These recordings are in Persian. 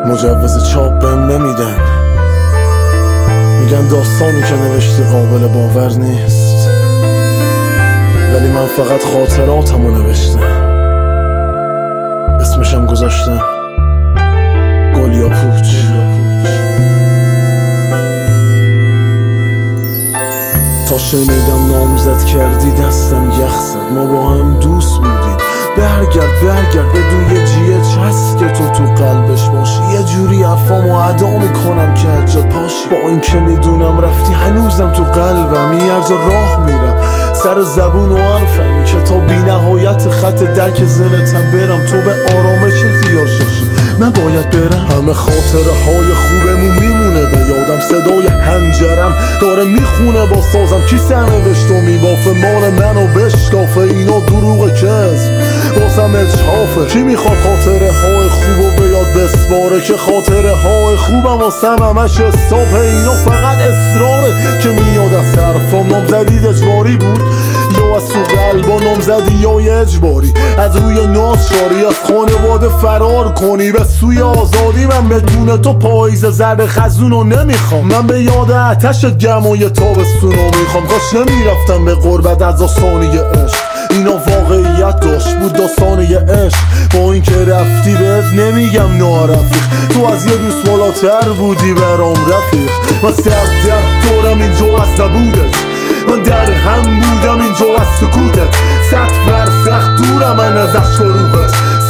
مجوز چاپ بهم نمیدن، میگن داستانی که نوشتی قابل باور نیست، ولی من فقط خاطراتمو نوشتم، اسمشم گذاشتم گل یا پوچ. تا شنیدم نامزد کردی دستم یخ زد، ما با هم دوست بودیم، برگرد بدون یه جیه چسب که تو قلبش باشی، یه جوری حرفامو ادا میکنم که هرجا پاشی، با این که میدونم رفتی هنوزم تو قلبم، یه هر جا راه میرم سر زبون و حرفمی که تا بی نهایت خط درک زنتم برم، تو به آرامش زیاششی من باید برم. همه خاطره های خوبمون میمونه به یادم، صدای هنجرم داره میخونه با سازم، کی سرنوشت و میبافه مال منو بشکافه، اینا دروغ کذب بازم اجحافه، کی میخواد خاطره های خوبو به یاد بسپاره، که خاطره های خوبم واسم همش استاپه، اینا فقط اصراره که میاد از حرفام. نامزدید اجباری بود یا از تو قلبا نامزدی یا اجباری، از روی ناز شاری از خانواده فرار کنی به سوی آزادی، من بدون تو پاییز زرد خزونو نمیخوام، من به یاد آتش گرم و یه تابستونو میخوام، کاش نمیرفتم به غربت از داستانی عشق، اینا واقعیت داشت بود داستانی عشق، با این که رفتی بهت نمیگم نارفیق، تو از یه دوست بالاتر بودی برام رفیق، من سر دورم اینجا از نبودت، من در هم بودم اینجا از سکوتت، 100 فرسخ دورم من از عشق و روحت،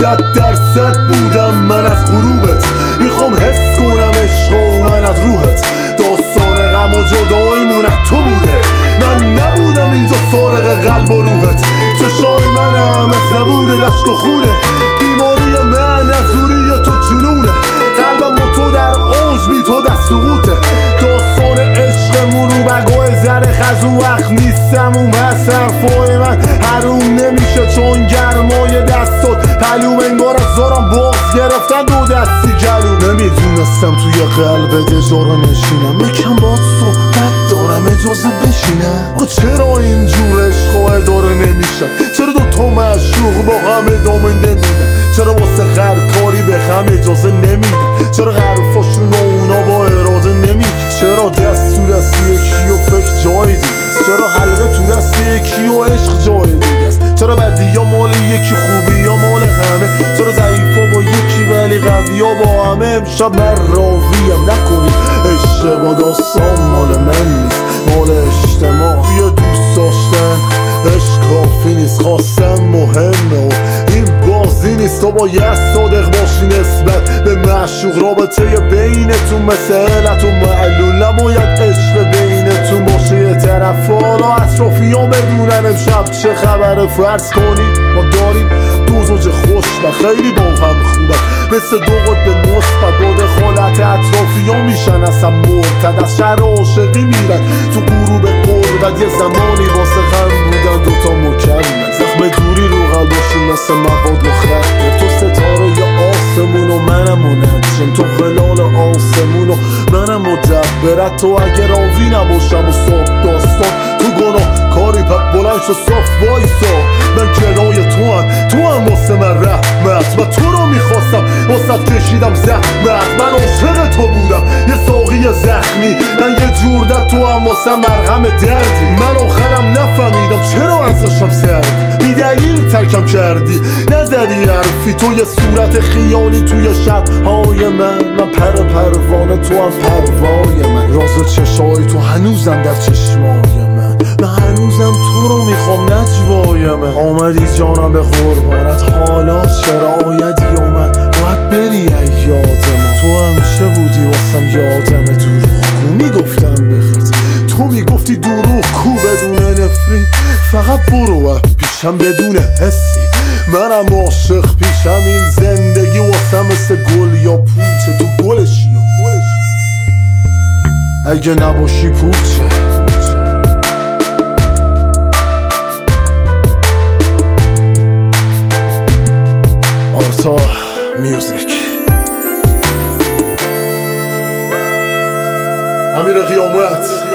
100% بودم من از غروبت، میخوام حس کنم عشق و من از روحت، داستان غم و جداییمون از تو بوده، من نبودم اینجا فارغ قلب و روحت، چشای من همه زبون دشت و خونه، بیماری من از دوری تو جنونه، قلبم با تو در اوج بی تو در سقوطه، داستان عشقمون رو بگاه زر خزو وقت نیستم اون بس حرفای من حروم نمیشه چون گرمای دستات پلوم، انگار از دارم باز گرفتن دو دستی گلوم، نمیدونستم توی قلب دجارا نشینم، یکم باید صحبت دارم اجازه بشینم، چرا اینجور عشقا اداره نمیشن، چرا دوتا مشروق با هم ادامه نمیدن، چرا واسه هر کاری به هم اجازه نمیدن، چرا حرفاشون و اونا با اراده نمیدن، چرا دست تو دست یکی و فکر جای دیگه است، چرا حلقه تو دست یکی و عشق جای دیگه است، چرا بدی یا مال یکی خوبی یا مال همه، چرا ضعیفا با یکی ولی قوی ها با همه، امشب من راویم نکنید اشتباه، داستان مال من نیست مال اجتماع، یه دوست داشتن عشق کافی نیست، خواستم مهمه و این بازی نیست، تو باید صادق باشی نسبت به معشوق، رابطه بینتون مثل علت و معلول، نباید عشق بینتون باشه یه طرف، حالا اطرافی ها بدونن امشب چه خبره، فرض کنید ما داریم دو زوج خوش و خیلی با هم خوبه، مثل دو قطب مثبت با دخالت اطرافی ها میشن اصلا مرتد، از شهر عاشقی میرن تو غروب قربت، یه زمانی واسه هم بودن دوتا مکرمن، زخم دوری رو قلبشون مثل مواد مخدر، تو ستاره ی آسمون و منم منجم، تو خلال آسمون و منم مدبرت، تو اگه راضی نباشم و صبح داستان تو گناه کاری پک بلند شو صاف وایسا، من کنای تو هم واسه من رحمت، و تو رو میخواستم واسه کشیدم زحمت، من عاشق تو بودم یه ساقی زخمی، من یه جور در تو هم واسه مرهم دردی، من آخرم نفهمیدم چرا ازشم سرد، بی دلیل ترکم کردی نزدی حرفی، تو یه صورت خیالی توی شبهای من پر پروانه تو هم پروای من، راز چشای تو هنوزم در چشمای من هنوزم تو رو میخوام نجوای من، آمدی جانم به قربانت، حالا شرایطی اومد باید بری یاد من، تو همیشه بودی واسم یادم دروغ کو میگفتم بخط، تو میگفتی دروغ کو بدون نفری، فقط برو پیشم بدون حسی، منم عاشق پیشم، این زندگی واسم مثل گل یا پوچه، تو گلشی اگه نباشی پوچه. آرتا میوزیک، امیر قیامت.